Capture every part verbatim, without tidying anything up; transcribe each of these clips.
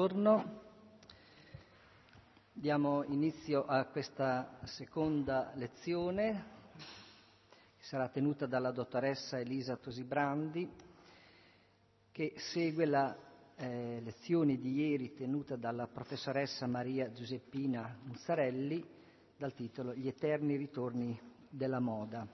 buongiorno. Diamo inizio a questa seconda lezione che sarà tenuta dalla dottoressa Elisa Tosibrandi, che segue la eh, lezione di ieri tenuta dalla professoressa Maria Giuseppina Muzzarelli dal titolo Gli eterni ritorni della moda.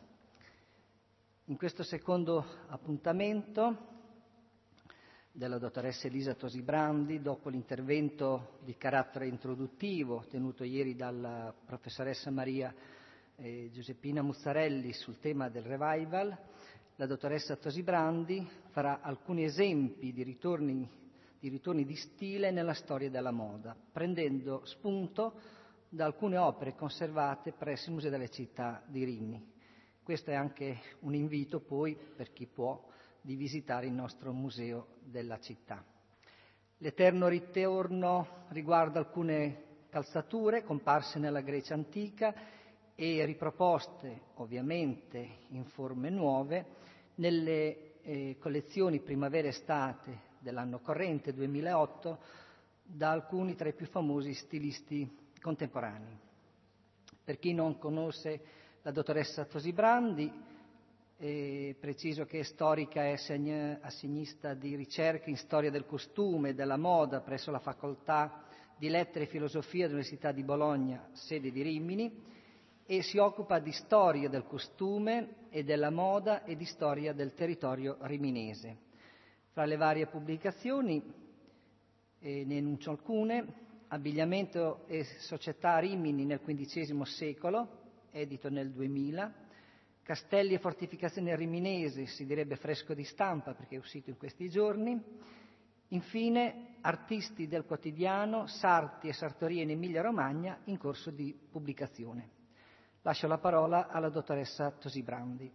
In questo secondo appuntamento della dottoressa Elisa Tosibrandi, dopo l'intervento di carattere introduttivo tenuto ieri dalla professoressa Maria eh, Giuseppina Muzzarelli sul tema del revival, la dottoressa Tosibrandi farà alcuni esempi di ritorni, di ritorni di stile nella storia della moda, prendendo spunto da alcune opere conservate presso il Museo delle Città di Rimini. Questo è anche un invito poi, per chi può, di visitare il nostro museo della città. L'eterno ritorno riguarda alcune calzature comparse nella Grecia antica e riproposte, ovviamente, in forme nuove, nelle eh, collezioni primavera-estate dell'anno corrente duemilaotto da alcuni tra i più famosi stilisti contemporanei. Per chi non conosce la dottoressa Tosibrandi, eh, preciso che è storica e assegnista di ricerche in storia del costume e della moda presso la Facoltà di Lettere e Filosofia dell'Università di Bologna, sede di Rimini, e si occupa di storia del costume e della moda e di storia del territorio riminese. Fra le varie pubblicazioni, eh, ne enuncio alcune: Abbigliamento e società Rimini nel quindicesimo secolo, edito nel duemila, Castelli e fortificazioni riminesi, si direbbe fresco di stampa perché è uscito in questi giorni. Infine, Artisti del quotidiano, sarti e sartorie in Emilia-Romagna, in corso di pubblicazione. Lascio la parola alla dottoressa Tosibrandi.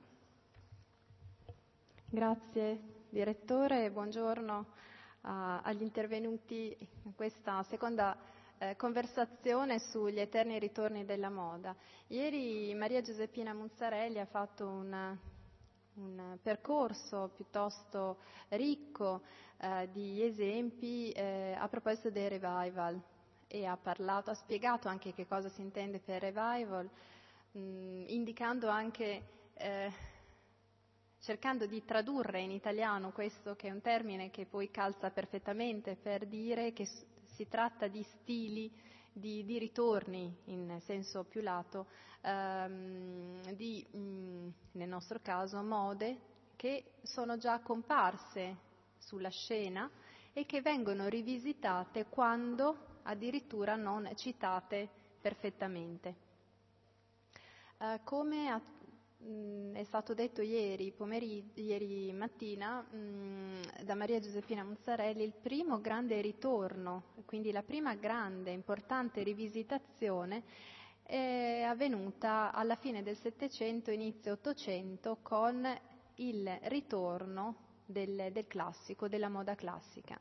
Grazie direttore, buongiorno uh, agli intervenuti in questa seconda eh, conversazione sugli eterni ritorni della moda. Ieri Maria Giuseppina Muzzarelli ha fatto un, un percorso piuttosto ricco eh, di esempi eh, a proposito dei revival e ha parlato, ha spiegato anche che cosa si intende per revival, mh, indicando anche eh, cercando di tradurre in italiano questo, che è un termine che poi calza perfettamente per dire che si tratta di stili, di, di ritorni in senso più lato, ehm, di, mh, nel nostro caso, mode che sono già comparse sulla scena e che vengono rivisitate quando addirittura non citate perfettamente. Eh, come a è stato detto ieri, pomeriggio, ieri mattina mh, da Maria Giuseppina Muzzarelli, il primo grande ritorno, quindi la prima grande, importante rivisitazione è avvenuta alla fine del Settecento, inizio Ottocento, con il ritorno del, del classico, della moda classica.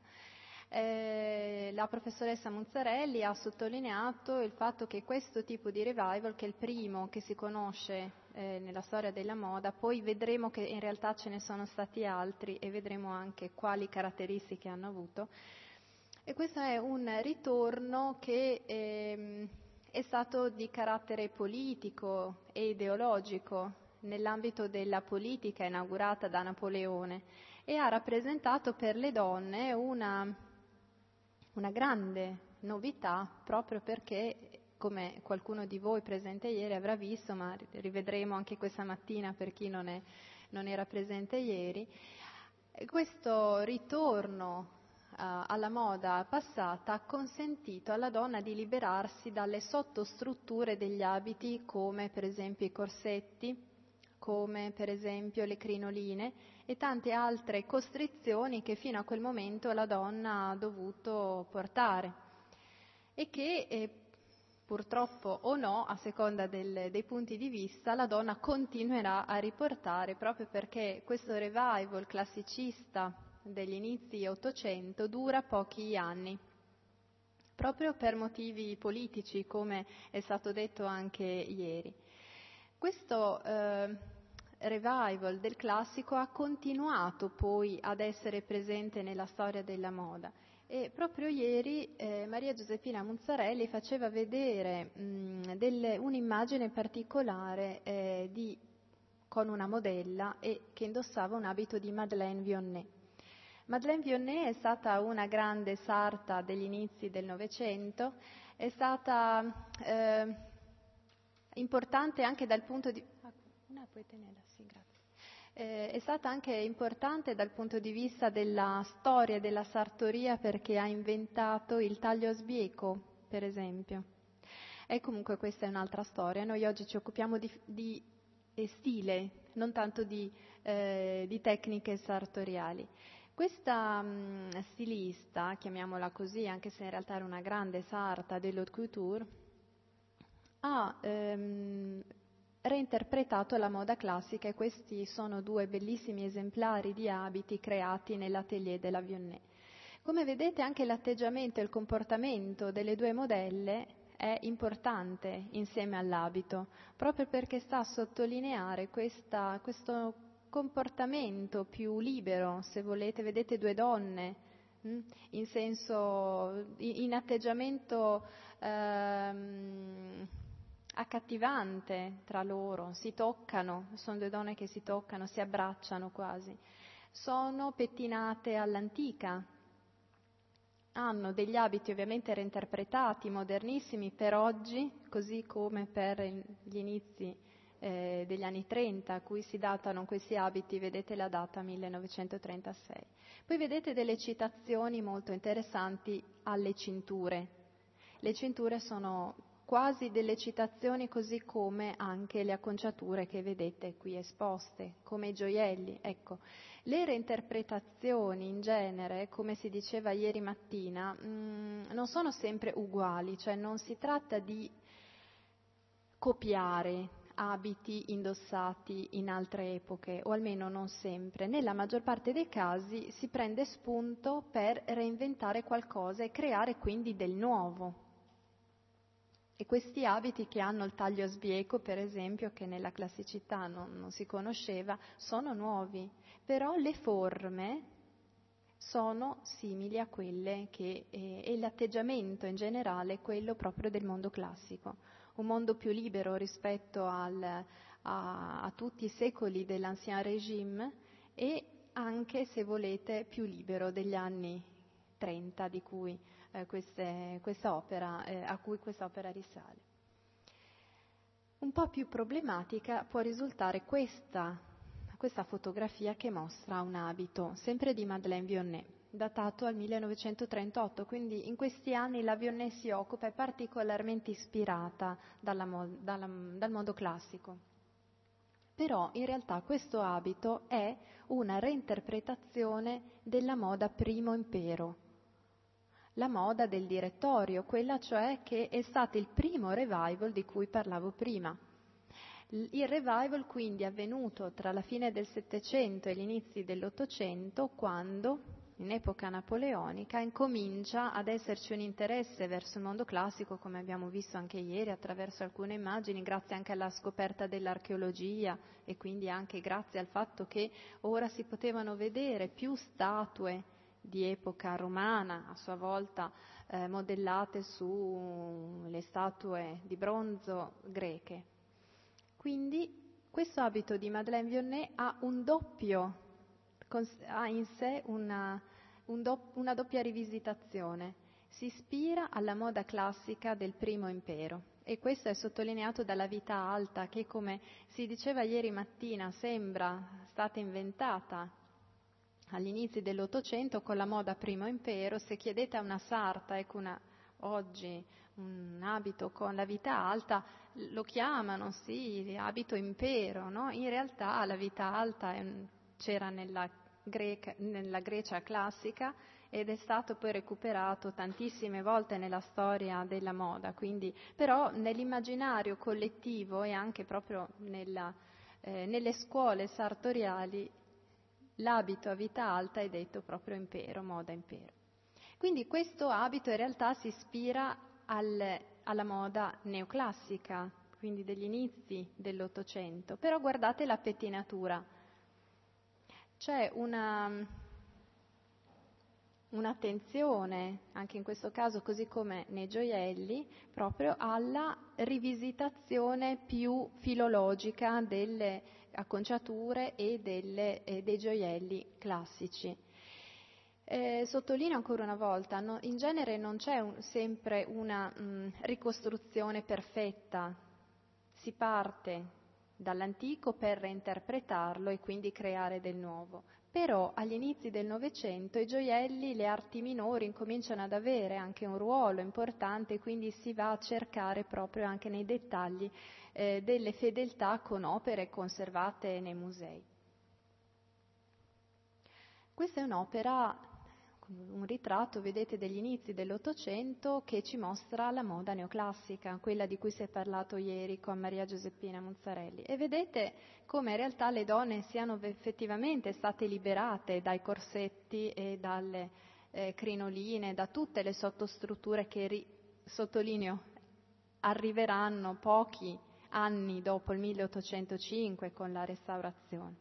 Eh, la professoressa Muzzarelli ha sottolineato il fatto che questo tipo di revival, che è il primo che si conosce eh, nella storia della moda, poi vedremo che in realtà ce ne sono stati altri e vedremo anche quali caratteristiche hanno avuto. E questo è un ritorno che ehm, è stato di carattere politico e ideologico nell'ambito della politica inaugurata da Napoleone e ha rappresentato per le donne una Una grande novità, proprio perché, come qualcuno di voi presente ieri avrà visto, ma rivedremo anche questa mattina per chi non, è, non era presente ieri, questo ritorno uh, alla moda passata ha consentito alla donna di liberarsi dalle sottostrutture degli abiti, come per esempio i corsetti, come per esempio le crinoline e tante altre costrizioni che fino a quel momento la donna ha dovuto portare e che eh, purtroppo o no, a seconda del, dei punti di vista, la donna continuerà a riportare, proprio perché questo revival classicista degli inizi Ottocento dura pochi anni, proprio per motivi politici, come è stato detto anche ieri. Questo eh, revival del classico ha continuato poi ad essere presente nella storia della moda E proprio ieri eh, Maria Giuseppina Munzarelli faceva vedere mh, delle, un'immagine particolare eh, di, con una modella e che indossava un abito di Madeleine Vionnet. Madeleine Vionnet è stata una grande sarta degli inizi del Novecento, è stata eh, importante anche dal punto di... Una puoi tenerla, sì, grazie. Eh, è stata anche importante dal punto di vista della storia della sartoria perché ha inventato il taglio a sbieco, per esempio. E comunque questa è un'altra storia. Noi oggi ci occupiamo di, di stile, non tanto di, eh, di tecniche sartoriali. Questa mh, stilista, chiamiamola così, anche se in realtà era una grande sarta dell'haute couture, ha ehm, reinterpretato la moda classica e questi sono due bellissimi esemplari di abiti creati nell'atelier della Vionnet. Come vedete anche l'atteggiamento e il comportamento delle due modelle è importante insieme all'abito, proprio perché sta a sottolineare questa, questo comportamento più libero, se volete, vedete due donne mh, in senso, in, in atteggiamento ehm, accattivante tra loro, si toccano, sono due donne che si toccano, si abbracciano quasi, sono pettinate all'antica, hanno degli abiti ovviamente reinterpretati, modernissimi per oggi, così come per gli inizi eh, degli anni trenta a cui si datano questi abiti, vedete la data millenovecentotrentasei. Poi vedete delle citazioni molto interessanti alle cinture. Le cinture sono quasi delle citazioni, così come anche le acconciature che vedete qui esposte, come i gioielli. Ecco, le reinterpretazioni in genere, come si diceva ieri mattina, mh, non sono sempre uguali, cioè non si tratta di copiare abiti indossati in altre epoche, o almeno non sempre. Nella maggior parte dei casi si prende spunto per reinventare qualcosa e creare quindi del nuovo. E questi abiti che hanno il taglio a sbieco, per esempio, che nella classicità non, non si conosceva, sono nuovi, però le forme sono simili a quelle che, eh, e l'atteggiamento in generale è quello proprio del mondo classico, un mondo più libero rispetto al, a, a tutti i secoli dell'Ancien Régime e anche, se volete, più libero degli anni trenta di cui Eh, queste, questa opera, eh, a cui questa opera risale. Un po' più problematica può risultare questa, questa fotografia che mostra un abito, sempre di Madeleine Vionnet, datato al millenovecentotrentotto, quindi in questi anni la Vionnet si occupa, è particolarmente ispirata dalla, dalla, dal mondo classico. Però in realtà questo abito è una reinterpretazione della moda primo impero, la moda del direttorio, quella cioè che è stato il primo revival di cui parlavo prima. Il revival quindi è avvenuto tra la fine del Settecento e gli inizi dell'Ottocento, quando, in epoca napoleonica, incomincia ad esserci un interesse verso il mondo classico, come abbiamo visto anche ieri attraverso alcune immagini, grazie anche alla scoperta dell'archeologia e quindi anche grazie al fatto che ora si potevano vedere più statue di epoca romana, a sua volta eh, modellate sulle statue di bronzo greche. Quindi questo abito di Madeleine Vionnet ha un doppio, ha in sé una, un do, una doppia rivisitazione. Si ispira alla moda classica del primo impero e questo è sottolineato dalla vita alta che, come si diceva ieri mattina, sembra stata inventata agli inizi dell'Ottocento con la moda primo impero. Se chiedete a una sarta, ecco una, oggi un abito con la vita alta, lo chiamano, sì, abito impero, no? In realtà la vita alta è, c'era nella, greca, nella Grecia classica ed è stato poi recuperato tantissime volte nella storia della moda, quindi, però nell'immaginario collettivo e anche proprio nella, eh, nelle scuole sartoriali l'abito a vita alta è detto proprio impero, moda impero. Quindi questo abito in realtà si ispira al, alla moda neoclassica, quindi degli inizi dell'Ottocento, però guardate la pettinatura. C'è una, un'attenzione, anche in questo caso così come nei gioielli, proprio alla rivisitazione più filologica delle acconciature e, delle, e dei gioielli classici. Eh, sottolineo ancora una volta, no, in genere non c'è un, sempre una mh, ricostruzione perfetta, si parte dall'antico per reinterpretarlo e quindi creare del nuovo. Però agli inizi del Novecento i gioielli, le arti minori incominciano ad avere anche un ruolo importante, quindi si va a cercare proprio anche nei dettagli eh, delle fedeltà con opere conservate nei musei. Questa è un'opera, un ritratto, vedete, degli inizi dell'Ottocento che ci mostra la moda neoclassica, quella di cui si è parlato ieri con Maria Giuseppina Muzzarelli. E vedete come in realtà le donne siano effettivamente state liberate dai corsetti e dalle eh, crinoline, da tutte le sottostrutture che, ri, sottolineo, arriveranno pochi anni dopo il milleottocentocinque con la restaurazione.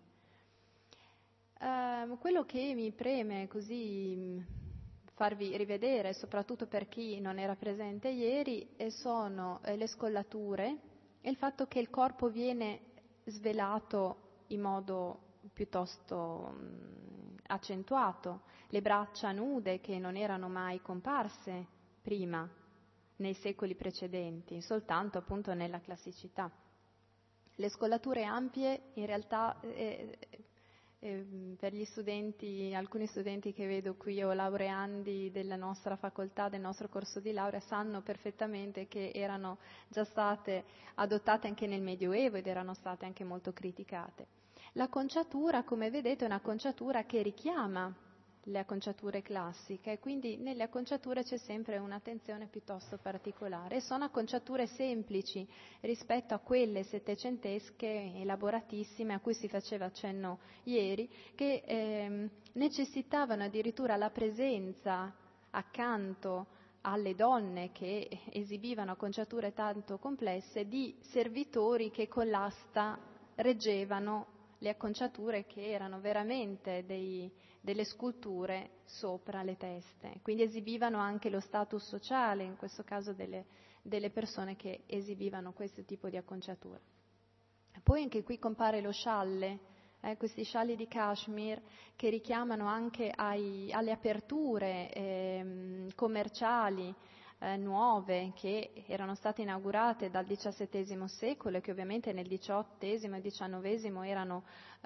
Uh, quello che mi preme così mh, farvi rivedere, soprattutto per chi non era presente ieri, eh, sono eh, le scollature e il fatto che il corpo viene svelato in modo piuttosto mh, accentuato, le braccia nude che non erano mai comparse prima, nei secoli precedenti, soltanto appunto nella classicità. Le scollature ampie in realtà eh, Eh, per gli studenti, alcuni studenti che vedo qui o laureandi della nostra facoltà, del nostro corso di laurea, sanno perfettamente che erano già state adottate anche nel Medioevo ed erano state anche molto criticate. L'acconciatura, come vedete, è un'acconciatura che richiama le acconciature classiche, quindi nelle acconciature c'è sempre un'attenzione piuttosto particolare. Sono acconciature semplici rispetto a quelle settecentesche, elaboratissime, a cui si faceva accenno ieri, che ehm, necessitavano addirittura la presenza accanto alle donne che esibivano acconciature tanto complesse di servitori che con l'asta reggevano le acconciature che erano veramente dei, delle sculture sopra le teste, quindi esibivano anche lo status sociale, in questo caso delle, delle persone che esibivano questo tipo di acconciature. Poi anche qui compare lo scialle, eh, questi scialli di cashmere che richiamano anche ai, alle aperture eh, commerciali Eh, nuove che erano state inaugurate dal diciassettesimo secolo e che ovviamente nel diciottesimo e diciannovesimo erano,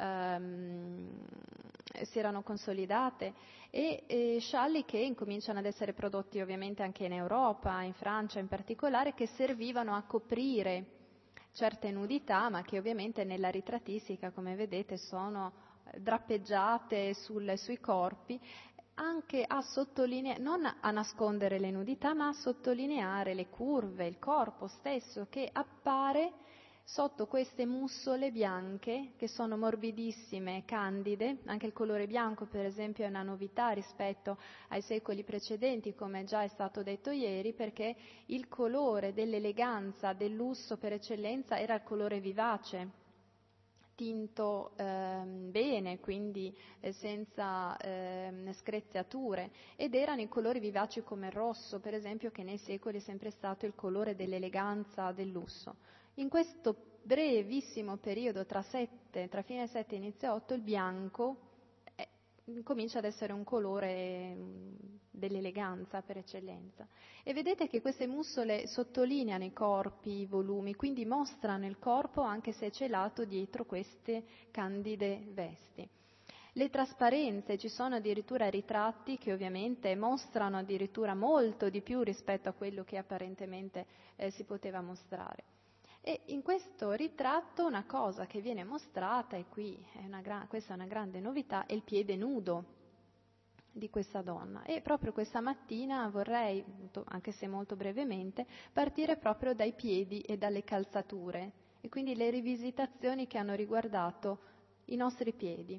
ehm, si erano consolidate e, e scialli che incominciano ad essere prodotti ovviamente anche in Europa, in Francia in particolare, che servivano a coprire certe nudità ma che ovviamente nella ritrattistica, come vedete, sono drappeggiate sul, sui corpi, anche a sottolineare, non a nascondere le nudità, ma a sottolineare le curve, il corpo stesso che appare sotto queste mussole bianche che sono morbidissime, candide. Anche il colore bianco, per esempio, è una novità rispetto ai secoli precedenti, come già è stato detto ieri, perché il colore dell'eleganza, del lusso per eccellenza era il colore vivace, tinto ehm, bene, quindi eh, senza ehm, screziature, ed erano i colori vivaci come il rosso, per esempio, che nei secoli è sempre stato il colore dell'eleganza, del lusso. In questo brevissimo periodo tra, sette, tra fine sette e inizio otto, il bianco eh, comincia ad essere un colore mh, dell'eleganza per eccellenza. E vedete che queste mussole sottolineano i corpi, i volumi, quindi mostrano il corpo anche se è celato dietro queste candide vesti. Le trasparenze, ci sono addirittura ritratti che ovviamente mostrano addirittura molto di più rispetto a quello che apparentemente eh, si poteva mostrare. E in questo ritratto una cosa che viene mostrata, e qui è una gra- questa è una grande novità, è il piede nudo di questa donna. E proprio questa mattina vorrei, anche se molto brevemente, partire proprio dai piedi e dalle calzature, e quindi le rivisitazioni che hanno riguardato i nostri piedi.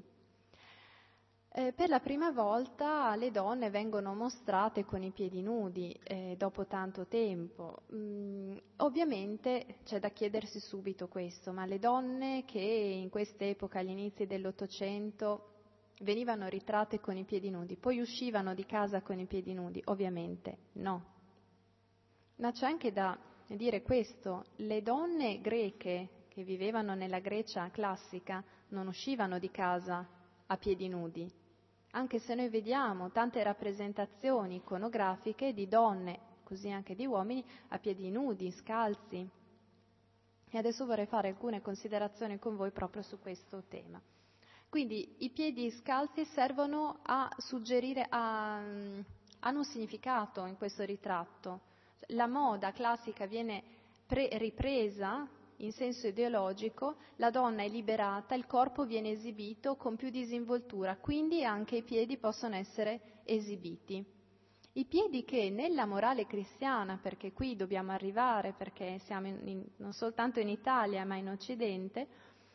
Eh, per la prima volta le donne vengono mostrate con i piedi nudi eh, dopo tanto tempo. Mm, ovviamente c'è da chiedersi subito questo, ma le donne che in quest'epoca, agli inizi dell'Ottocento, venivano ritratte con i piedi nudi, poi uscivano di casa con i piedi nudi? Ovviamente no. Ma c'è anche da dire questo: le donne greche che vivevano nella Grecia classica non uscivano di casa a piedi nudi, anche se noi vediamo tante rappresentazioni iconografiche di donne, così anche di uomini, a piedi nudi, scalzi. E adesso vorrei fare alcune considerazioni con voi proprio su questo tema. Quindi i piedi scalzi servono a suggerire, a, hanno un significato in questo ritratto. La moda classica viene pre- ripresa in senso ideologico, la donna è liberata, il corpo viene esibito con più disinvoltura, quindi anche i piedi possono essere esibiti. I piedi che nella morale cristiana, perché qui dobbiamo arrivare, perché siamo in, in, non soltanto in Italia ma in Occidente,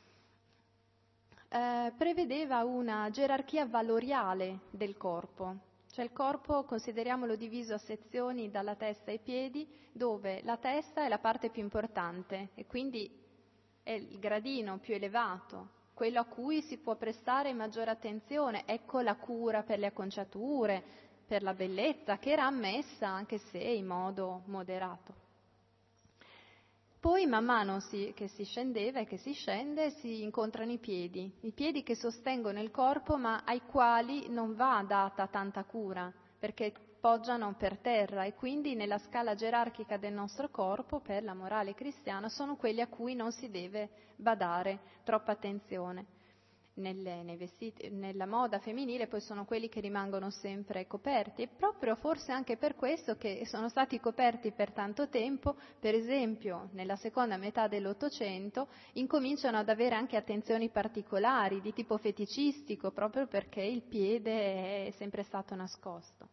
eh, prevedeva una gerarchia valoriale del corpo. Cioè il corpo, consideriamolo diviso a sezioni dalla testa ai piedi, dove la testa è la parte più importante e quindi è il gradino più elevato, quello a cui si può prestare maggiore attenzione. Ecco la cura per le acconciature, per la bellezza, che era ammessa anche se in modo moderato. Poi man mano si, che si scendeva e che si scende si incontrano i piedi, i piedi che sostengono il corpo ma ai quali non va data tanta cura perché poggiano per terra e quindi nella scala gerarchica del nostro corpo, per la morale cristiana, sono quelli a cui non si deve badare troppa attenzione. Nelle, nei vestiti, nella moda femminile poi sono quelli che rimangono sempre coperti e proprio forse anche per questo che sono stati coperti per tanto tempo, per esempio nella seconda metà dell'Ottocento incominciano ad avere anche attenzioni particolari di tipo feticistico proprio perché il piede è sempre stato nascosto.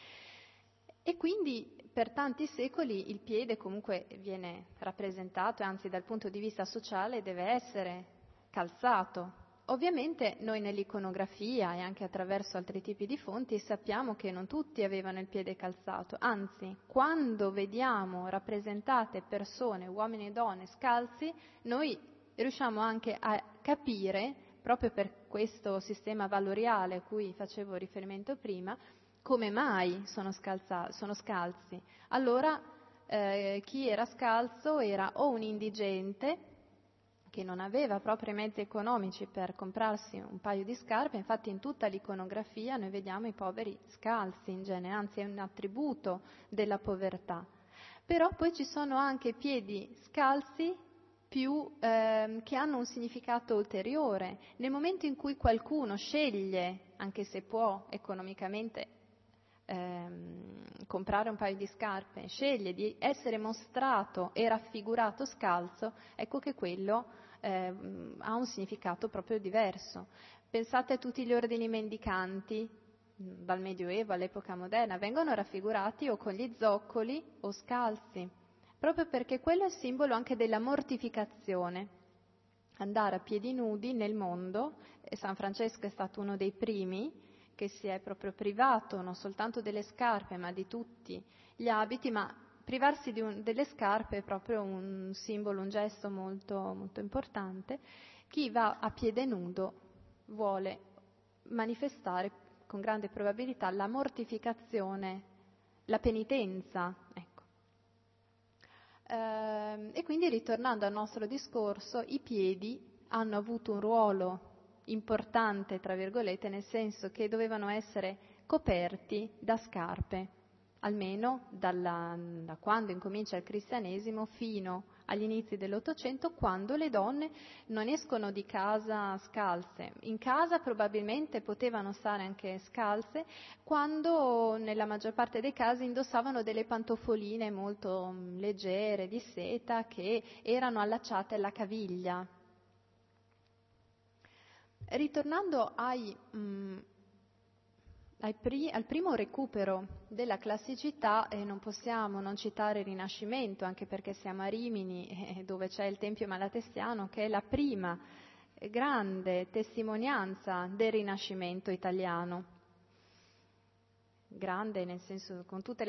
E quindi per tanti secoli il piede comunque viene rappresentato e anzi dal punto di vista sociale deve essere calzato. Ovviamente noi nell'iconografia e anche attraverso altri tipi di fonti sappiamo che non tutti avevano il piede calzato, anzi quando vediamo rappresentate persone, uomini e donne scalzi, noi riusciamo anche a capire, proprio per questo sistema valoriale a cui facevo riferimento prima, come mai sono, scalza, sono scalzi. Allora eh, chi era scalzo era o un indigente che non aveva proprio i mezzi economici per comprarsi un paio di scarpe, infatti in tutta l'iconografia noi vediamo i poveri scalzi in genere, anzi è un attributo della povertà. Però poi ci sono anche piedi scalzi più, eh, che hanno un significato ulteriore. Nel momento in cui qualcuno sceglie, anche se può economicamente ehm, comprare un paio di scarpe, sceglie di essere mostrato e raffigurato scalzo, ecco che quello Eh, ha un significato proprio diverso. Pensate a tutti gli ordini mendicanti, dal Medioevo all'epoca moderna, vengono raffigurati o con gli zoccoli o scalzi, proprio perché quello è il simbolo anche della mortificazione. Andare a piedi nudi nel mondo, e San Francesco è stato uno dei primi che si è proprio privato non soltanto delle scarpe ma di tutti gli abiti, ma privarsi di un, delle scarpe è proprio un simbolo, un gesto molto, molto importante. Chi va a piede nudo vuole manifestare con grande probabilità la mortificazione, la penitenza. Ecco. Ehm, e quindi ritornando al nostro discorso, i piedi hanno avuto un ruolo importante, tra virgolette, nel senso che dovevano essere coperti da scarpe, almeno dalla, da quando incomincia il cristianesimo fino agli inizi dell'Ottocento, quando le donne non escono di casa scalze. In casa probabilmente potevano stare anche scalze, quando nella maggior parte dei casi indossavano delle pantofoline molto leggere, di seta, che erano allacciate alla caviglia. Ritornando ai... Mh, Al primo recupero della classicità eh, non possiamo non citare il Rinascimento, anche perché siamo a Rimini, eh, dove c'è il Tempio Malatestiano, che è la prima grande testimonianza del Rinascimento italiano. Grande nel senso, con tutte le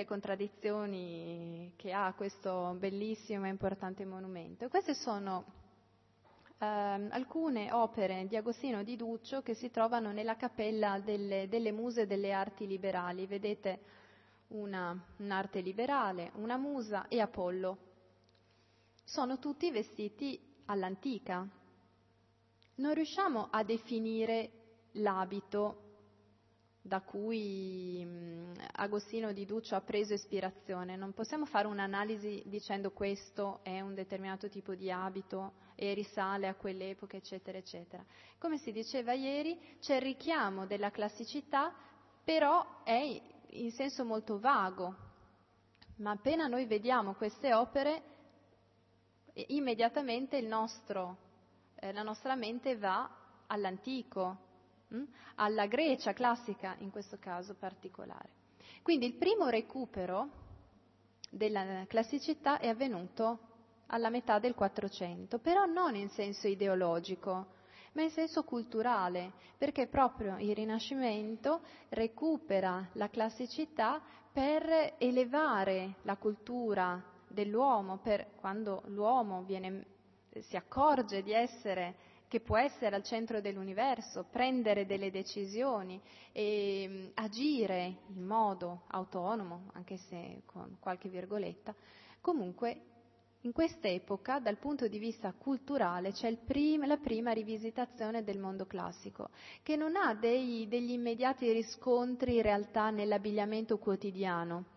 contraddizioni che ha questo bellissimo e importante monumento. E queste sono eh, alcune opere di Agostino di Duccio che si trovano nella Cappella delle, delle Muse delle Arti Liberali. Vedete una, un'arte liberale, una musa e Apollo. Sono tutti vestiti all'antica. Non riusciamo a definire l'abito da cui mh, Agostino di Duccio ha preso ispirazione. Non possiamo fare un'analisi dicendo questo è un determinato tipo di abito e risale a quell'epoca, eccetera, eccetera. Come si diceva ieri, c'è il richiamo della classicità, però è in senso molto vago. Ma appena noi vediamo queste opere, immediatamente il nostro, eh, la nostra mente va all'antico, mh? alla Grecia classica in questo caso particolare. Quindi il primo recupero della classicità è avvenuto alla metà del Quattrocento, però non in senso ideologico, ma in senso culturale, perché proprio il Rinascimento recupera la classicità per elevare la cultura dell'uomo, per quando l'uomo viene, si accorge di essere, che può essere al centro dell'universo, prendere delle decisioni e agire in modo autonomo, anche se con qualche virgoletta, comunque in quest'epoca, dal punto di vista culturale, c'è il prim- la prima rivisitazione del mondo classico, che non ha dei, degli immediati riscontri in realtà nell'abbigliamento quotidiano.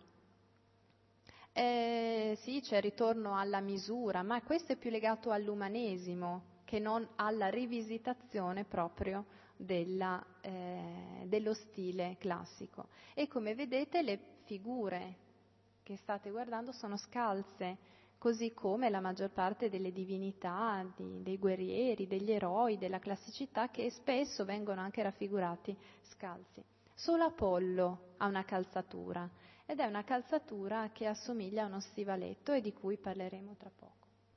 Eh, sì, c'è il ritorno alla misura, ma questo è più legato all'umanesimo che non alla rivisitazione proprio della, eh, dello stile classico. E come vedete le figure che state guardando sono scalze, così come la maggior parte delle divinità, di, dei guerrieri, degli eroi, della classicità, che spesso vengono anche raffigurati scalzi. Solo Apollo ha una calzatura, ed è una calzatura che assomiglia a uno stivaletto e di cui parleremo tra poco.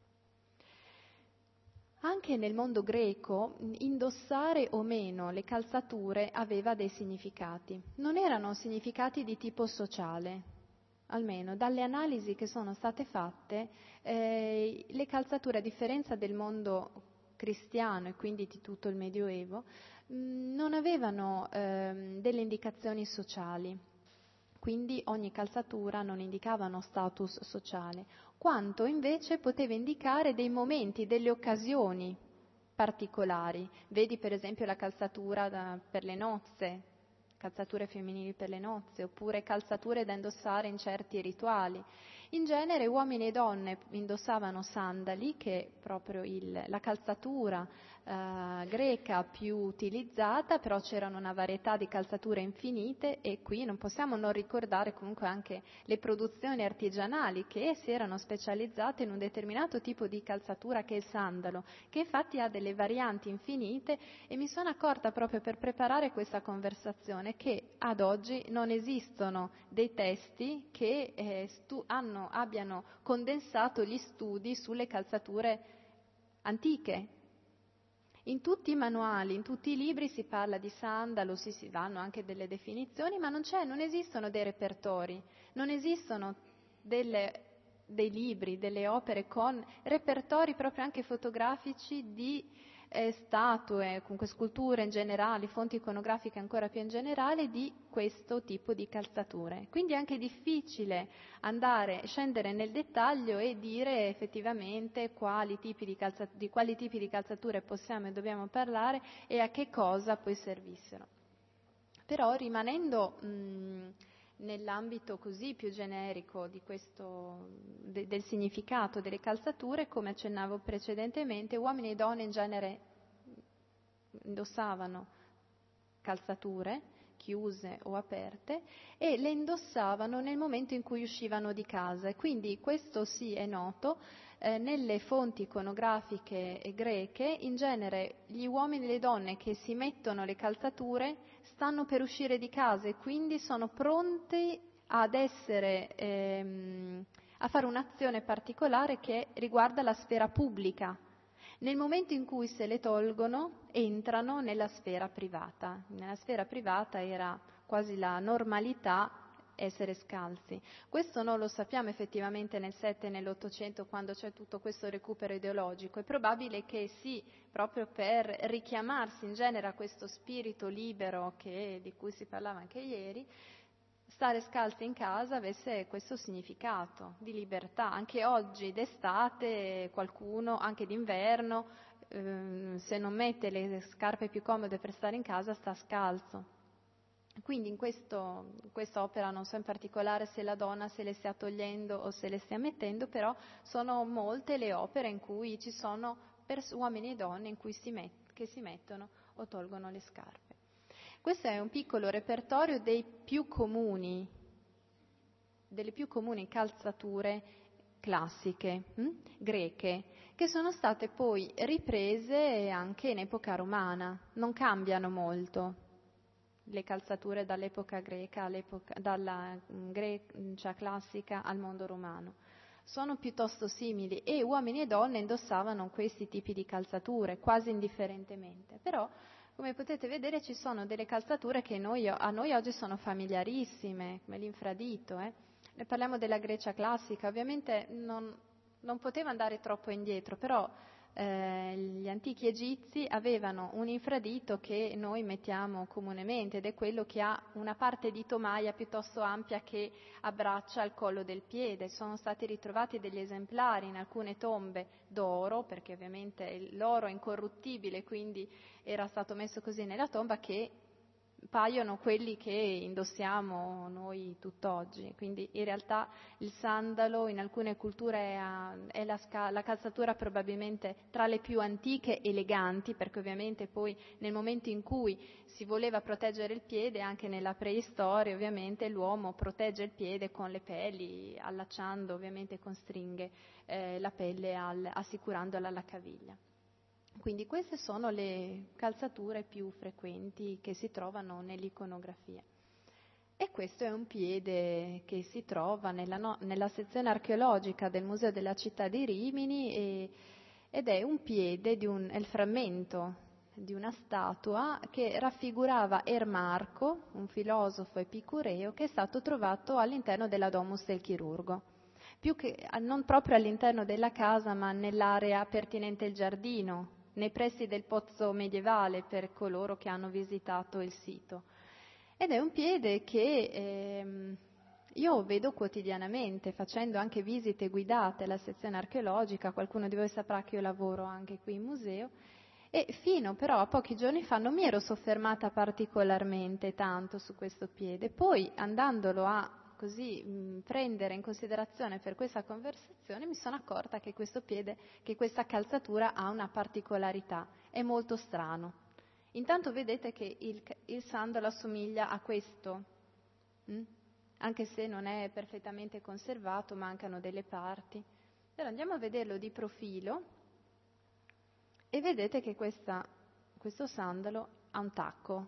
Anche nel mondo greco indossare o meno le calzature aveva dei significati. Non erano significati di tipo sociale, almeno dalle analisi che sono state fatte, eh, le calzature, a differenza del mondo cristiano e quindi di tutto il Medioevo, mh, non avevano eh, delle indicazioni sociali. Quindi ogni calzatura non indicava uno status sociale, quanto invece poteva indicare dei momenti, delle occasioni particolari. Vedi per esempio la calzatura da, per le nozze, calzature femminili per le nozze, oppure calzature da indossare in certi rituali. In genere uomini e donne indossavano sandali, che è proprio il, la calzatura eh, greca più utilizzata, però c'erano una varietà di calzature infinite e qui non possiamo non ricordare comunque anche le produzioni artigianali che si erano specializzate in un determinato tipo di calzatura che è il sandalo, che infatti ha delle varianti infinite, e mi sono accorta proprio per preparare questa conversazione che ad oggi non esistono dei testi che eh, stu- hanno abbiano condensato gli studi sulle calzature antiche. In tutti i manuali, in tutti i libri si parla di sandalo, si, si danno anche delle definizioni, ma non c'è, non esistono dei repertori, non esistono delle, dei libri, delle opere con repertori proprio anche fotografici di eh, statue, comunque sculture in generale, fonti iconografiche ancora più in generale di questo tipo di calzature. Quindi è anche difficile andare, scendere nel dettaglio e dire effettivamente quali tipi di, calza, di quali tipi di calzature possiamo e dobbiamo parlare e a che cosa poi servissero. Però rimanendo mh, nell'ambito così più generico di questo, de, del significato delle calzature, come accennavo precedentemente, uomini e donne in genere indossavano calzature chiuse o aperte e le indossavano nel momento in cui uscivano di casa, e quindi questo sì è noto eh, nelle fonti iconografiche greche. In genere gli uomini e le donne che si mettono le calzature stanno per uscire di casa e quindi sono pronti ad essere ehm, a fare un'azione particolare che riguarda la sfera pubblica. Nel momento in cui se le tolgono, entrano nella sfera privata. Nella sfera privata era quasi la normalità essere scalzi. Questo non lo sappiamo effettivamente nel Sette e nell'Ottocento, quando c'è tutto questo recupero ideologico. È probabile che sì, proprio per richiamarsi in genere a questo spirito libero che, di cui si parlava anche ieri, stare scalzi in casa avesse questo significato di libertà. Anche oggi d'estate qualcuno, anche d'inverno, ehm, se non mette le scarpe più comode per stare in casa sta scalzo. Quindi in, questo, in questa opera non so in particolare se la donna se le stia togliendo o se le stia mettendo, però sono molte le opere in cui ci sono pers- uomini e donne in cui si met- che si mettono o tolgono le scarpe. Questo è un piccolo repertorio dei più comuni, delle più comuni calzature classiche, hm? greche, che sono state poi riprese anche in epoca romana. Non cambiano molto le calzature dall'epoca greca, all'epoca, dalla Grecia classica al mondo romano. Sono piuttosto simili e uomini e donne indossavano questi tipi di calzature quasi indifferentemente, però come potete vedere ci sono delle calzature che noi, a noi oggi sono familiarissime, come l'infradito. Eh? Ne parliamo della Grecia classica, ovviamente non, non poteva andare troppo indietro, però eh, gli antichi egizi avevano un infradito che noi mettiamo comunemente ed è quello che ha una parte di tomaia piuttosto ampia che abbraccia il collo del piede. Sono stati ritrovati degli esemplari in alcune tombe d'oro, perché ovviamente l'oro è incorruttibile, quindi era stato messo così nella tomba, che paiono quelli che indossiamo noi tutt'oggi. Quindi in realtà il sandalo in alcune culture è, è la, la calzatura probabilmente tra le più antiche, eleganti, perché ovviamente poi nel momento in cui si voleva proteggere il piede, anche nella preistoria ovviamente l'uomo protegge il piede con le pelli, allacciando ovviamente con stringhe eh, la pelle al, assicurandola alla caviglia. Quindi queste sono le calzature più frequenti che si trovano nell'iconografia. E questo è un piede che si trova nella, no, nella sezione archeologica del Museo della Città di Rimini e, ed è un piede, di un, è il frammento di una statua che raffigurava Ermarco, un filosofo epicureo, che è stato trovato all'interno della Domus del Chirurgo. Più che non proprio all'interno della casa, ma nell'area pertinente al giardino, nei pressi del pozzo medievale per coloro che hanno visitato il sito. Ed è un piede che ehm, io vedo quotidianamente, facendo anche visite guidate alla sezione archeologica. Qualcuno di voi saprà che io lavoro anche qui in museo, e fino però a pochi giorni fa non mi ero soffermata particolarmente tanto su questo piede. Poi andandolo a così mh, prendere in considerazione per questa conversazione, mi sono accorta che questo piede, che questa calzatura ha una particolarità, è molto strano. Intanto vedete che il, il sandalo assomiglia a questo, mh? anche se non è perfettamente conservato, mancano delle parti. Allora andiamo a vederlo di profilo e vedete che questa, questo sandalo ha un tacco.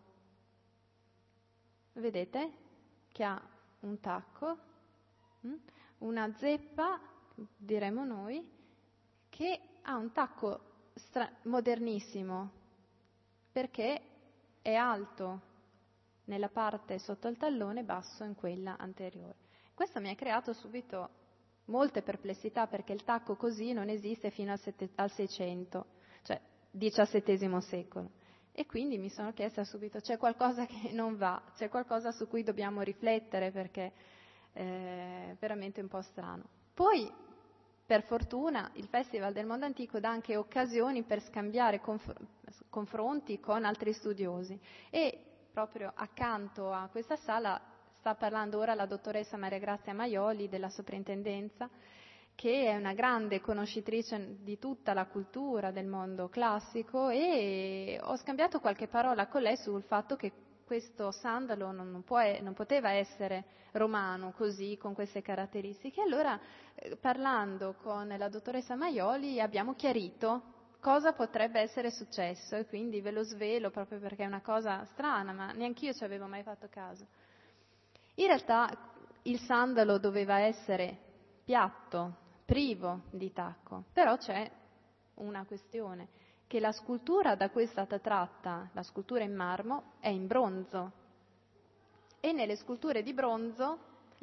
Vedete che ha un tacco, una zeppa, diremo noi, che ha un tacco stra- modernissimo, perché è alto nella parte sotto il tallone, basso in quella anteriore. Questo mi ha creato subito molte perplessità, perché il tacco così non esiste fino al, sette- al Seicento, cioè diciassettesimo secolo. E quindi mi sono chiesta subito, c'è qualcosa che non va, c'è qualcosa su cui dobbiamo riflettere, perché è veramente un po' strano. Poi, per fortuna, il Festival del Mondo Antico dà anche occasioni per scambiare conf- confronti con altri studiosi, e proprio accanto a questa sala sta parlando ora la dottoressa Maria Grazia Maioli della Soprintendenza, che è una grande conoscitrice di tutta la cultura del mondo classico, e ho scambiato qualche parola con lei sul fatto che questo sandalo non, può, non poteva essere romano così, con queste caratteristiche. Allora, eh, parlando con la dottoressa Maioli, abbiamo chiarito cosa potrebbe essere successo, e quindi ve lo svelo proprio perché è una cosa strana, ma neanch'io ci avevo mai fatto caso. In realtà il sandalo doveva essere piatto, privo di tacco, però c'è una questione, che la scultura da cui è stata tratta, la scultura in marmo, è in bronzo, e nelle sculture di bronzo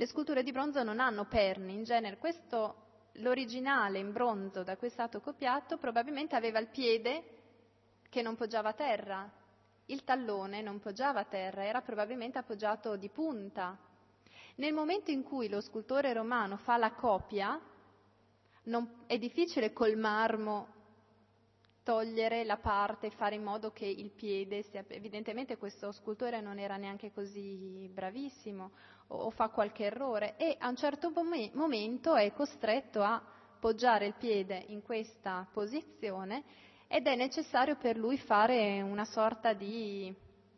le sculture di bronzo non hanno perni, in genere questo, l'originale in bronzo da cui è stato copiato probabilmente aveva il piede che non poggiava a terra, il tallone non poggiava a terra, era probabilmente appoggiato di punta. Nel momento in cui lo scultore romano fa la copia, non, è difficile col marmo togliere la parte, fare in modo che il piede sia... Evidentemente questo scultore non era neanche così bravissimo o, o fa qualche errore e a un certo mom- momento è costretto a poggiare il piede in questa posizione ed è necessario per lui fare una sorta di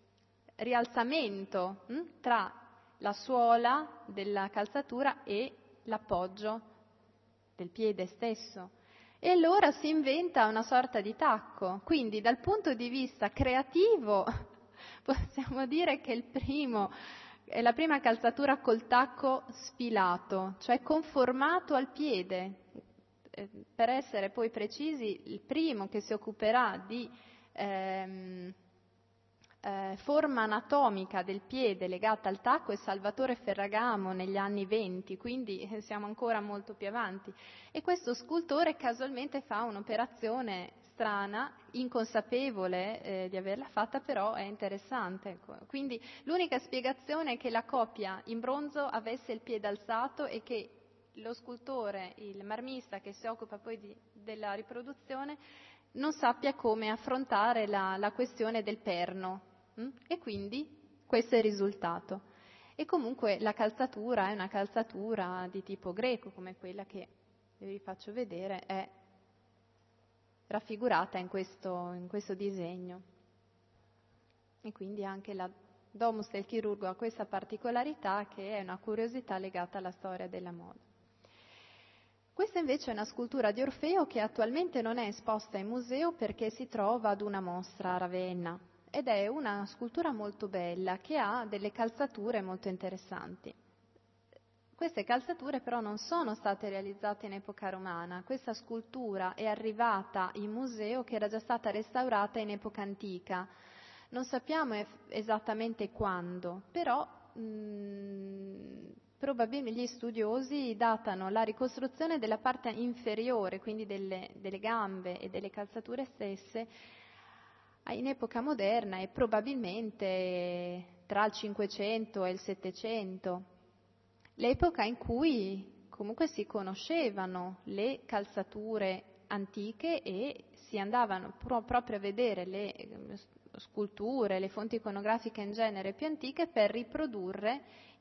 rialzamento hm, tra la suola della calzatura e l'appoggio del piede stesso. E allora si inventa una sorta di tacco. Quindi dal punto di vista creativo possiamo dire che il primo, è la prima calzatura col tacco sfilato, cioè conformato al piede. Per essere poi precisi, il primo che si occuperà di ehm, eh, forma anatomica del piede legata al tacco è Salvatore Ferragamo negli anni venti, quindi siamo ancora molto più avanti. E questo scultore casualmente fa un'operazione strana, inconsapevole eh, di averla fatta, però è interessante. Ecco. Quindi l'unica spiegazione è che la copia in bronzo avesse il piede alzato e che lo scultore, il marmista che si occupa poi di, della riproduzione, non sappia come affrontare la, la questione del perno. Mm? E quindi questo è il risultato. E comunque la calzatura è una calzatura di tipo greco, come quella che vi faccio vedere, è raffigurata in questo, in questo disegno. E quindi anche la Domus del chirurgo ha questa particolarità che è una curiosità legata alla storia della moda. Questa invece è una scultura di Orfeo che attualmente non è esposta in museo perché si trova ad una mostra a Ravenna ed è una scultura molto bella che ha delle calzature molto interessanti. Queste calzature però non sono state realizzate in epoca romana, questa scultura è arrivata in museo che era già stata restaurata in epoca antica. Non sappiamo esattamente quando, però mh, probabilmente gli studiosi datano la ricostruzione della parte inferiore, quindi delle, delle gambe e delle calzature stesse, in epoca moderna e probabilmente tra il Cinquecento e il Settecento, l'epoca in cui comunque si conoscevano le calzature antiche e si andavano pro- proprio a vedere le sculture, le fonti iconografiche in genere più antiche per riprodurre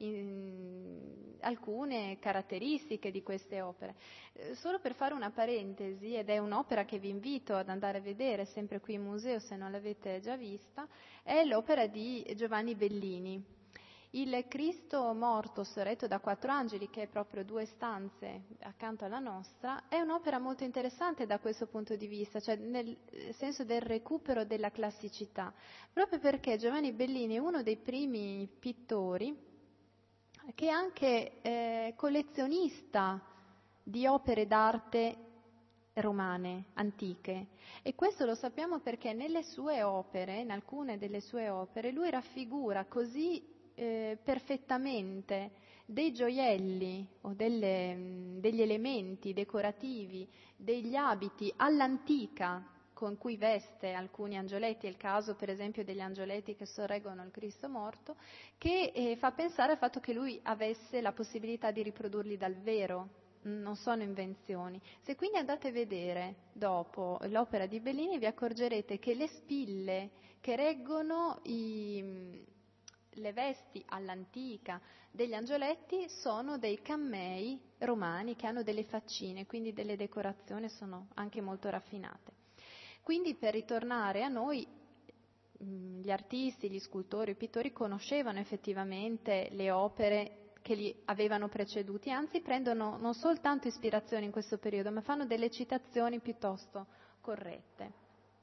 in alcune caratteristiche di queste opere. Eh, solo per fare una parentesi, ed è un'opera che vi invito ad andare a vedere sempre qui in museo se non l'avete già vista, è l'opera di Giovanni Bellini. Il Cristo morto sorretto da quattro angeli, che è proprio due stanze accanto alla nostra, è un'opera molto interessante da questo punto di vista, cioè nel senso del recupero della classicità, proprio perché Giovanni Bellini è uno dei primi pittori che è anche eh, collezionista di opere d'arte romane, antiche. E questo lo sappiamo perché nelle sue opere, in alcune delle sue opere, lui raffigura così Eh, perfettamente dei gioielli o delle, degli elementi decorativi, degli abiti all'antica con cui veste alcuni angioletti, è il caso per esempio degli angioletti che sorreggono il Cristo morto, che eh, fa pensare al fatto che lui avesse la possibilità di riprodurli dal vero, non sono invenzioni. Se quindi andate a vedere dopo l'opera di Bellini vi accorgerete che le spille che reggono i le vesti all'antica degli angioletti sono dei cammei romani che hanno delle faccine, quindi delle decorazioni sono anche molto raffinate. Quindi per ritornare a noi, gli artisti, gli scultori, i pittori conoscevano effettivamente le opere che li avevano preceduti, anzi prendono non soltanto ispirazione in questo periodo, ma fanno delle citazioni piuttosto corrette.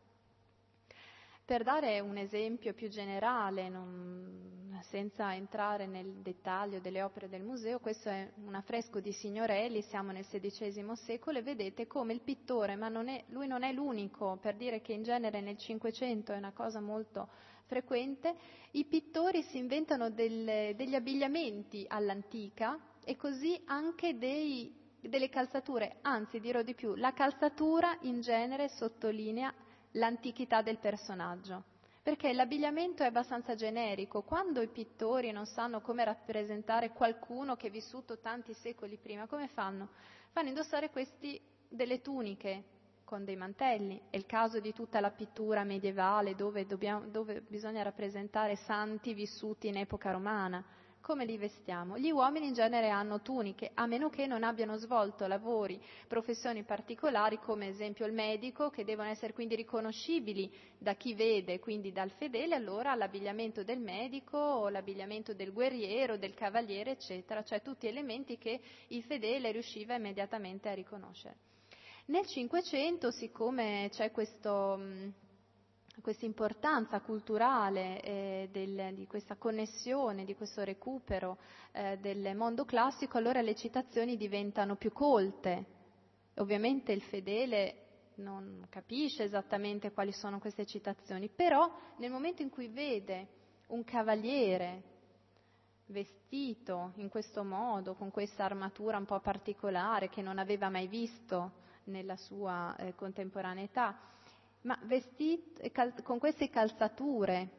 Per dare un esempio più generale, non, senza entrare nel dettaglio delle opere del museo, questo è un affresco di Signorelli, siamo nel sedicesimo secolo e vedete come il pittore, ma non è, lui non è l'unico, per dire che in genere nel Cinquecento è una cosa molto frequente, i pittori si inventano del, degli abbigliamenti all'antica e così anche dei, delle calzature, anzi dirò di più, la calzatura in genere sottolinea l'antichità del personaggio, perché l'abbigliamento è abbastanza generico. Quando i pittori non sanno come rappresentare qualcuno che è vissuto tanti secoli prima, come fanno? Fanno indossare questi delle tuniche con dei mantelli. È il caso di tutta la pittura medievale dove, dobbiamo, dove bisogna rappresentare santi vissuti in epoca romana. Come li vestiamo? Gli uomini in genere hanno tuniche, a meno che non abbiano svolto lavori, professioni particolari, come esempio il medico, che devono essere quindi riconoscibili da chi vede, quindi dal fedele. Allora l'abbigliamento del medico o l'abbigliamento del guerriero, del cavaliere, eccetera, cioè tutti elementi che il fedele riusciva immediatamente a riconoscere. Nel Cinquecento, siccome c'è questo, questa importanza culturale eh, del, di questa connessione, di questo recupero eh, del mondo classico, allora le citazioni diventano più colte. Ovviamente il fedele non capisce esattamente quali sono queste citazioni, però nel momento in cui vede un cavaliere vestito in questo modo, con questa armatura un po' particolare che non aveva mai visto nella sua eh, contemporaneità, ma vestito cal- con queste calzature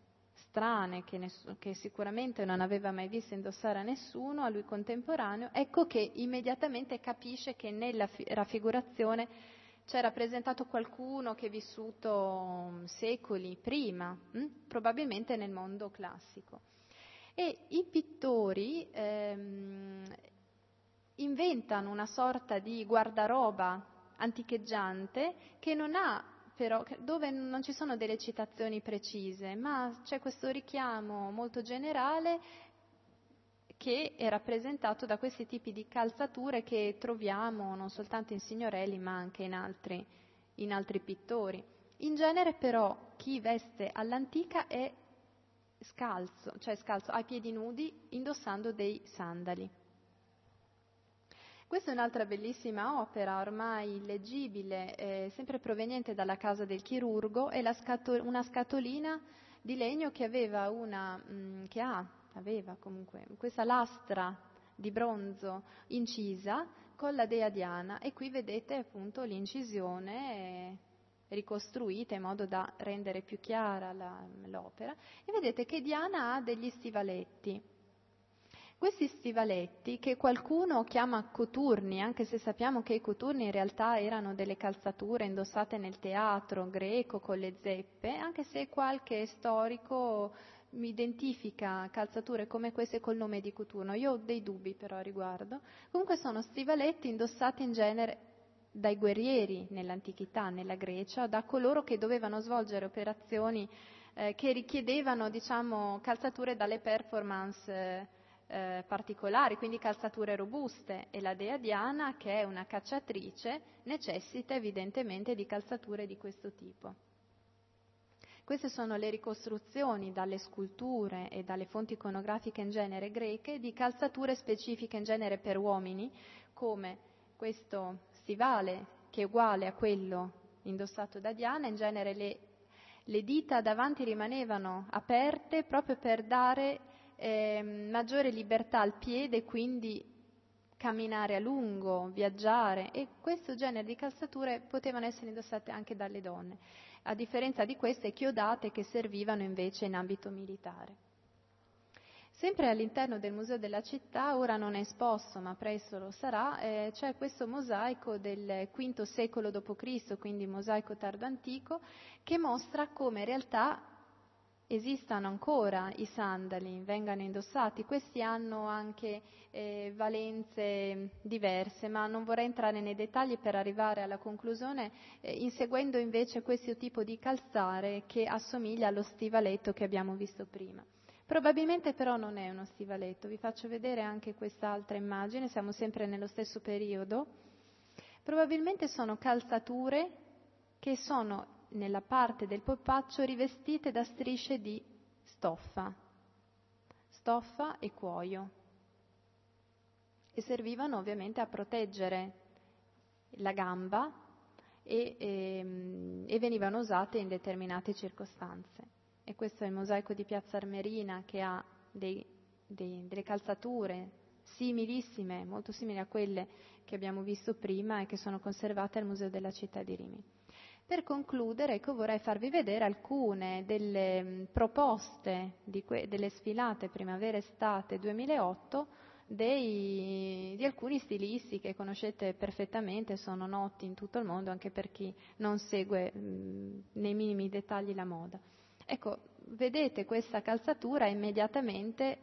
strane che, ness- che sicuramente non aveva mai visto indossare a nessuno, a lui contemporaneo, ecco che immediatamente capisce che nella fi- raffigurazione c'è rappresentato qualcuno che è vissuto secoli prima, hm? probabilmente nel mondo classico. E i pittori ehm, inventano una sorta di guardaroba anticheggiante che non ha però, dove non ci sono delle citazioni precise, ma c'è questo richiamo molto generale che è rappresentato da questi tipi di calzature che troviamo non soltanto in Signorelli ma anche in altri, in altri pittori. In genere però chi veste all'antica è scalzo, cioè scalzo, a piedi nudi, indossando dei sandali. Questa è un'altra bellissima opera, ormai illeggibile, eh, sempre proveniente dalla casa del chirurgo, è la scato- una scatolina di legno che aveva una, mh, che ha, aveva comunque, questa lastra di bronzo incisa con la dea Diana, e qui vedete appunto l'incisione eh, ricostruita in modo da rendere più chiara la, l'opera, e vedete che Diana ha degli stivaletti. Questi stivaletti, che qualcuno chiama coturni, anche se sappiamo che i coturni in realtà erano delle calzature indossate nel teatro greco con le zeppe, anche se qualche storico identifica calzature come queste col nome di coturno. Io ho dei dubbi però a riguardo. Comunque sono stivaletti indossati in genere dai guerrieri nell'antichità, nella Grecia, da coloro che dovevano svolgere operazioni eh, che richiedevano, diciamo, calzature dalle performance eh, Eh, particolari, quindi calzature robuste, e la dea Diana, che è una cacciatrice, necessita evidentemente di calzature di questo tipo. Queste sono le ricostruzioni dalle sculture e dalle fonti iconografiche in genere greche di calzature specifiche in genere per uomini, come questo stivale che è uguale a quello indossato da Diana. In genere le, le dita davanti rimanevano aperte proprio per dare Eh, maggiore libertà al piede, quindi camminare a lungo, viaggiare, e questo genere di calzature potevano essere indossate anche dalle donne, a differenza di queste chiodate che servivano invece in ambito militare. Sempre all'interno del Museo della Città, ora non è esposto ma presto lo sarà, eh, c'è questo mosaico del quinto secolo dopo Cristo, quindi mosaico tardo antico, che mostra come in realtà esistano ancora i sandali, vengano indossati. Questi hanno anche eh, valenze diverse, ma non vorrei entrare nei dettagli per arrivare alla conclusione, eh, inseguendo invece questo tipo di calzare che assomiglia allo stivaletto che abbiamo visto prima. Probabilmente però non è uno stivaletto. Vi faccio vedere anche quest'altra immagine, siamo sempre nello stesso periodo. Probabilmente sono calzature che sono nella parte del polpaccio rivestite da strisce di stoffa, stoffa e cuoio, e servivano ovviamente a proteggere la gamba e, e, e venivano usate in determinate circostanze. e questo è il mosaico di Piazza Armerina, che ha dei, dei, delle calzature similissime, molto simili a quelle che abbiamo visto prima e che sono conservate al Museo della Città di Rimini. Per concludere, ecco, vorrei farvi vedere alcune delle mh, proposte di que- delle sfilate primavera-estate duemilaotto dei, di alcuni stilisti che conoscete perfettamente, sono noti in tutto il mondo anche per chi non segue mh, nei minimi dettagli la moda. Ecco, vedete questa calzatura, immediatamente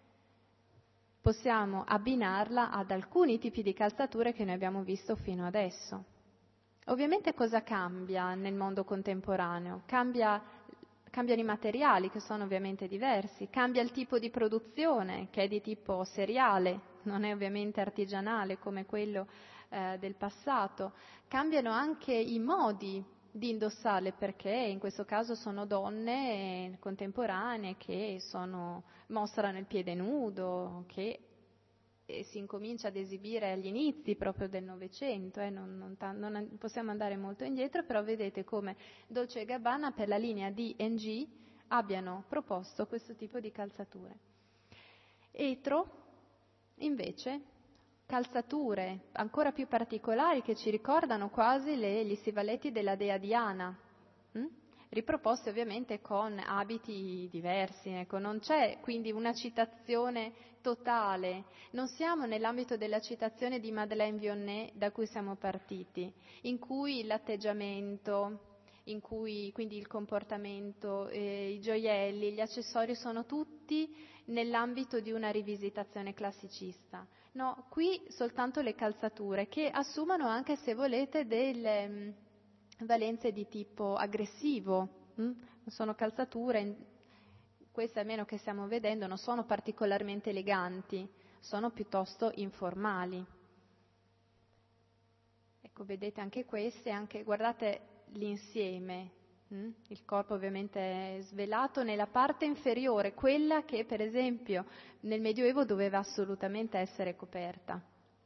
possiamo abbinarla ad alcuni tipi di calzature che noi abbiamo visto fino adesso. Ovviamente cosa cambia nel mondo contemporaneo? Cambia, cambiano i materiali, che sono ovviamente diversi, cambia il tipo di produzione, che è di tipo seriale, non è ovviamente artigianale come quello eh, del passato, cambiano anche i modi di indossarle, perché in questo caso sono donne contemporanee che sono, mostrano il piede nudo, che e si incomincia ad esibire agli inizi proprio del Novecento, eh, non, non, non possiamo andare molto indietro, però vedete come Dolce e Gabbana per la linea D and G abbiano proposto questo tipo di calzature. Etro, invece, calzature ancora più particolari che ci ricordano quasi le, gli stivaletti della dea Diana, hm? riproposte ovviamente con abiti diversi, ecco, non c'è quindi una citazione totale, non siamo nell'ambito della citazione di Madeleine Vionnet da cui siamo partiti, in cui l'atteggiamento, in cui quindi il comportamento, eh, i gioielli, gli accessori sono tutti nell'ambito di una rivisitazione classicista. No, qui soltanto le calzature che assumono anche, se volete, delle mh, valenze di tipo aggressivo, mh? sono calzature, queste almeno che stiamo vedendo, non sono particolarmente eleganti, sono piuttosto informali. Ecco, vedete anche queste, anche, guardate l'insieme, hm? il corpo ovviamente è svelato nella parte inferiore, quella che per esempio nel Medioevo doveva assolutamente essere coperta.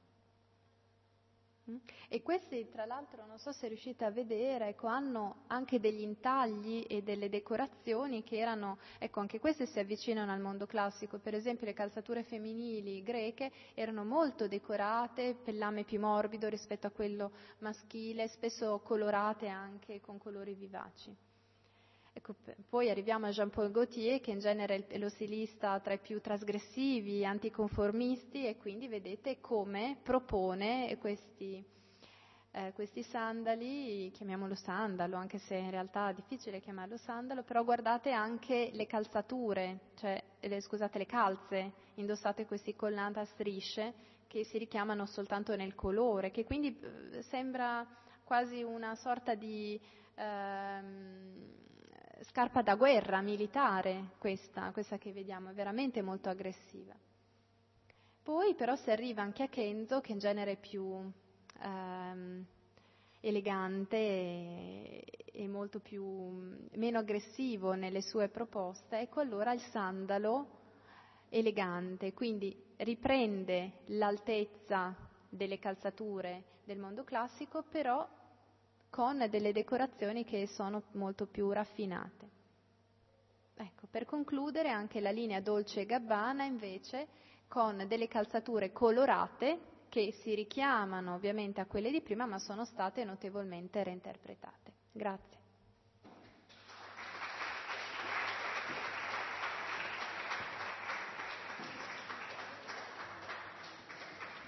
E questi, tra l'altro, non so se riuscite a vedere, ecco, hanno anche degli intagli e delle decorazioni che erano, ecco, anche queste si avvicinano al mondo classico. Per esempio le calzature femminili greche erano molto decorate, pellame più morbido rispetto a quello maschile, spesso colorate anche con colori vivaci. Ecco, poi arriviamo a Jean-Paul Gaultier, che in genere è lo stilista tra i più trasgressivi, anticonformisti, e quindi vedete come propone questi, eh, questi sandali, chiamiamolo sandalo, anche se in realtà è difficile chiamarlo sandalo, però guardate anche le calzature, cioè, le, scusate, le calze, indossate questi collanti a strisce, che si richiamano soltanto nel colore, che quindi eh, sembra quasi una sorta di ehm, scarpa da guerra militare, questa, questa che vediamo, è veramente molto aggressiva. Poi però si arriva anche a Kenzo, che in genere è più ehm, elegante e, e molto più meno aggressivo nelle sue proposte. Ecco allora il sandalo elegante, quindi riprende l'altezza delle calzature del mondo classico, però con delle decorazioni che sono molto più raffinate. Ecco, per concludere, anche la linea Dolce e Gabbana invece con delle calzature colorate che si richiamano ovviamente a quelle di prima, ma sono state notevolmente reinterpretate. Grazie.